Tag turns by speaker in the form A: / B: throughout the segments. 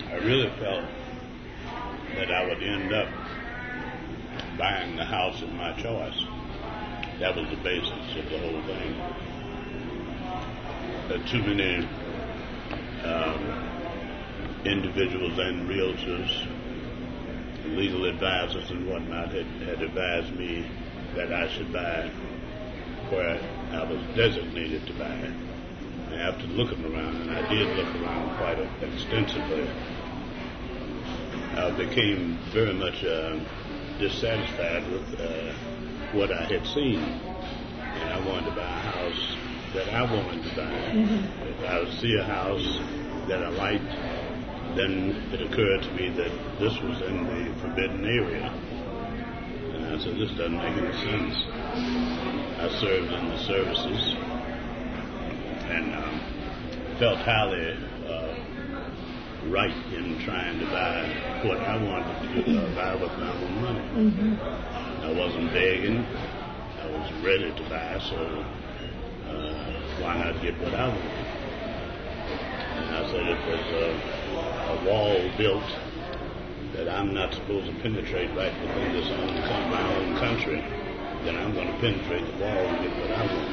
A: I really felt that I would end up buying the house of my choice. That was the basis of the whole thing. Too many individuals and realtors, legal advisors and whatnot had advised me that I should buy where I was designated to buy. And after looking around, and I did look around quite extensively, I became very much dissatisfied with what I had seen. And I wanted to buy a house that I wanted to buy. If I would see a house that I liked, then it occurred to me that this was in the forbidden area. And I said, this doesn't make any sense. I served in the services and felt highly right in trying to buy what I wanted to do, buy with my own money. I wasn't begging. I was ready to buy, so why not get what I wanted? And I said, if there's a wall built that I'm not supposed to penetrate right within this my own country, then I'm going to penetrate the wall and get what I want.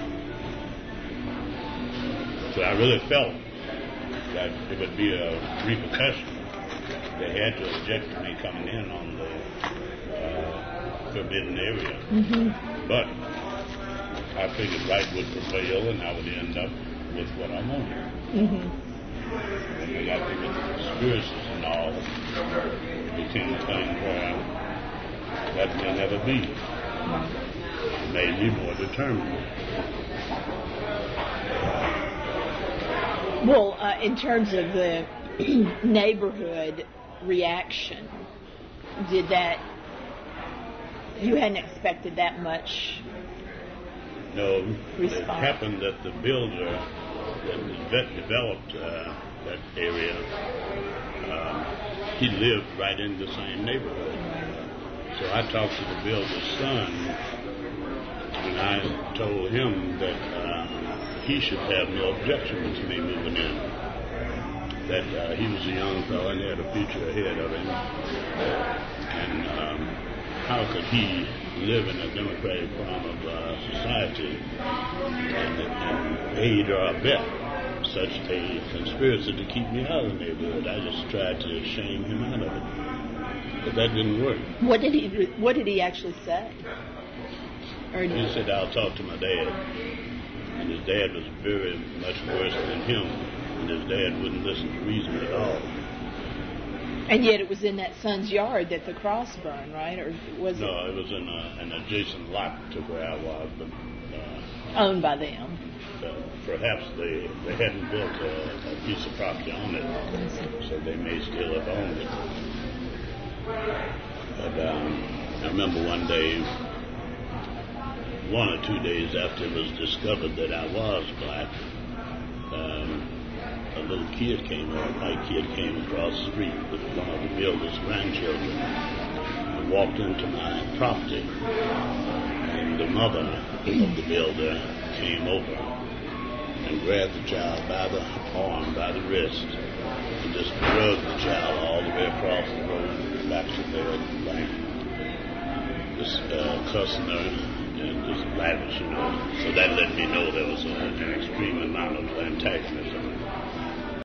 A: So I really felt that it would be a repercussion. They had to object to me coming in on the forbidden area. But I figured right would prevail and I would end up with what I wanted. And they got me with the conspiracies and all. It became a thing where that may never be. It made me more determined.
B: Well, in terms of the neighborhood reaction, did that, you hadn't expected that much?
A: No,
B: response.
A: It happened that the builder that developed that area, he lived right in the same neighborhood. So I talked to the builder's son, and I told him that he should have no objection to me moving in. That he was a young fellow and he had a future ahead of him. And how could he live in a democratic form of society and aid or abet such a conspiracy to keep me out of the neighborhood? I just tried to shame him out of it. But that didn't work.
B: What did he actually say?
A: He said, I'll talk to my dad. And his dad was very much worse than him. And his dad wouldn't listen to reason at all.
B: And yet it was in that son's yard that the cross burned, right? Or was it?
A: No, it was in an adjacent lot to where I was. But,
B: owned by them.
A: Perhaps they hadn't built a piece of property on it, so they may still have owned it. But I remember one day, 1 or 2 days after it was discovered that I was black, a little kid came, a white kid came across the street with one of the builder's grandchildren and walked into my property. And the mother of the builder came over and grabbed the child by the arm, by the wrist, and just drugged the child all the way across the road back to bed, like just cussing her and just lavish, So that let me know there was an extreme amount of antagonism